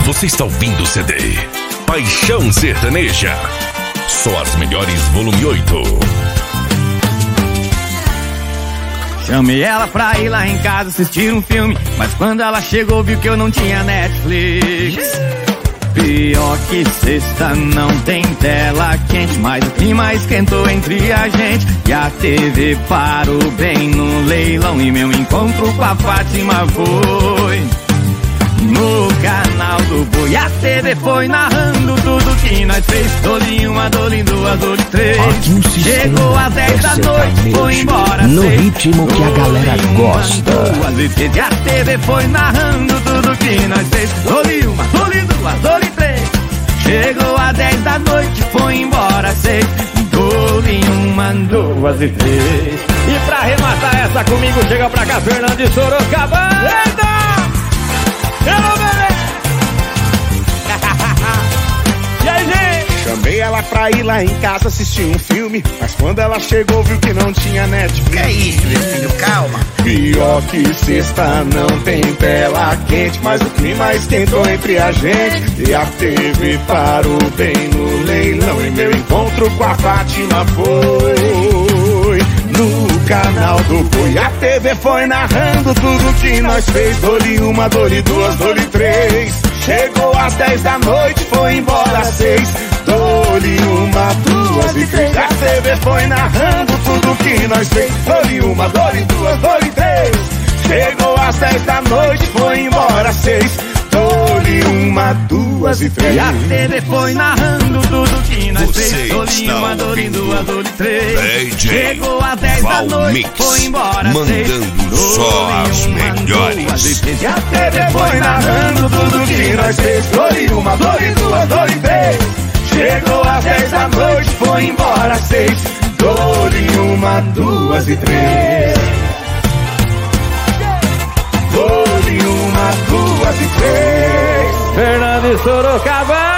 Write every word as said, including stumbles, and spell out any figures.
você está ouvindo o C D Paixão Sertaneja. Só as melhores, volume oito. Chamei ela pra ir lá em casa assistir um filme, mas quando ela chegou viu que eu não tinha Netflix. Pior que sexta não tem tela quente, mas o clima esquentou entre a gente e a T V parou bem no leilão e meu encontro com a Fátima foi no canal do Boi. A T V foi narrando tudo que nós fez. Dole uma, dole duas, dole três. Chegou às dez da noite, foi embora no seis. ritmo que a galera gosta. Duas e três. E a T V foi narrando tudo que nós fez. Dole uma, dole duas, dole três. Chegou às dez da noite, foi embora seis. Dole uma, duas e três. E pra arrematar essa comigo, chega pra cá Fernando de Sorocaba. Eita! Hello, bebê! E aí, gente? Chamei ela pra ir lá em casa assistir um filme, mas quando ela chegou viu que não tinha Netflix. Que é isso, meu filho? Calma. Pior que sexta não tem tela quente, mas o clima esquentou entre a gente e a T V parou bem no leilão e meu encontro com a Fátima foi no canal do Boi. A T V foi narrando tudo que nós fez. Dole uma, dole duas, dole três. Chegou às dez da noite, foi embora às seis. Dole uma, duas e três. A T V foi narrando tudo que nós fez. Dole uma, dole duas, dole três. Chegou às dez da noite, foi embora às seis. Dole uma, duas e três. E a T V foi narrando tudo que nós Você fez. Dole está uma, dole ouvindo duas, dole três. D J Chegou às dez da noite, Valmix, foi embora mandando só as melhores. E A T V foi narrando tudo que nós fez. Dole uma, dole duas, dole três. Chegou às dez da noite, foi embora às seis. Dole uma, duas e três. Dole uma, duas e três. Fernando de Sorocaba.